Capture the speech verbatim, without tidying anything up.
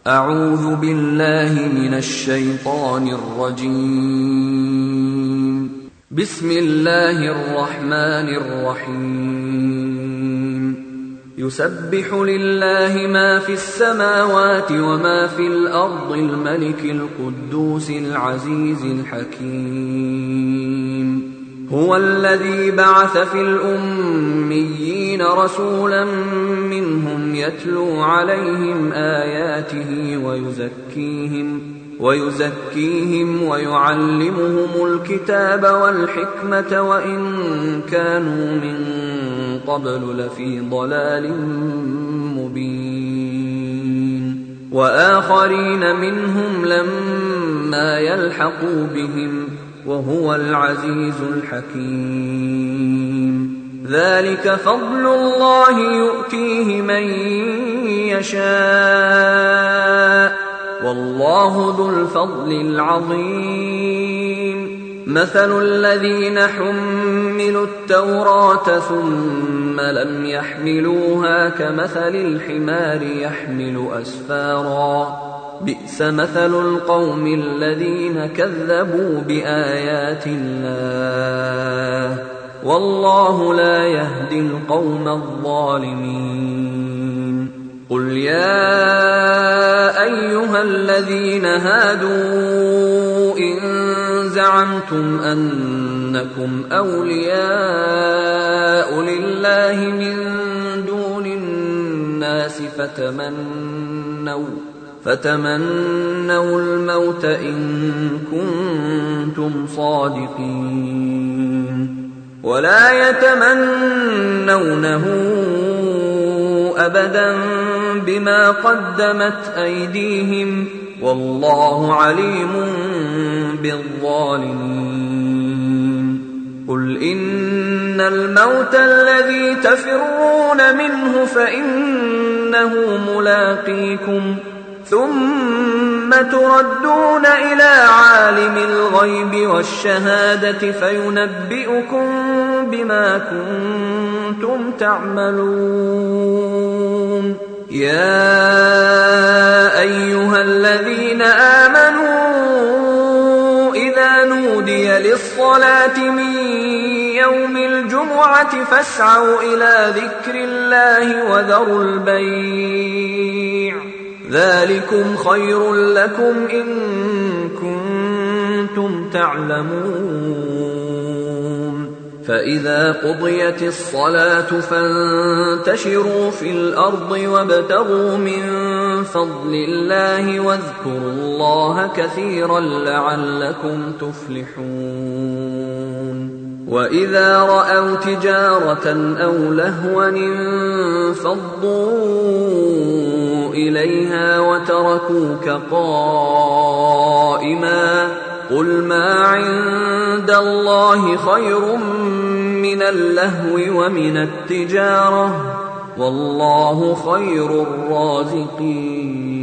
أعوذ بالله من الشيطان الرجيم. بسم الله الرحمن الرحيم. يسبح لله ما في السماوات وما في الأرض الملك القدوس العزيز الحكيم. هو الذي بعث في الأميين رسولا منهم يتلو عليهم آياته ويزكيهم ويزكيهم ويعلمهم الكتاب والحكمة وإن كانوا من قبل لفي ضلال مبين. وآخرين منهم لما يلحقوا بهم وهو العزيز الحكيم. ذلك فضل الله يؤتيه من يشاء والله ذو الفضل العظيم. مثل الذين حملوا التوراة ثم لم يحملوها كمثل الحمار يحمل أسفارا بئس مثل القوم الذين كذبوا بآيات الله والله لا يهدي القوم الظالمين. قل يا أيها الذين هادوا إن زعمتم أنكم أولياء لله من دون الناس فتمنوا فتمنوا الموت إن كنتم صادقين ولا يتمنونه أبدا بما قدمت أيديهم والله عليم بالظالمين. قل إن الموت الذي تفرون منه فإنه ملاقيكم ثم تردون إلى عالم الغيب والشهادة فينبئكم بما كنتم تعملون. يا أيها الذين آمنوا إذا نودي للصلاة من يوم الجمعة فاسعوا إلى ذكر الله وذروا البيع ذلكم خير لكم إن كنتم تعلمون. فإذا قضيت الصلاة فانتشروا في الأرض وابتغوا من فضل الله واذكروا الله كثيرا لعلكم تفلحون. وإذا رأوا تجارة أو لهوا انفضوا إليها وتركوك قائما قل ما عند الله خير من اللهو ومن التجارة والله خير الرازقين.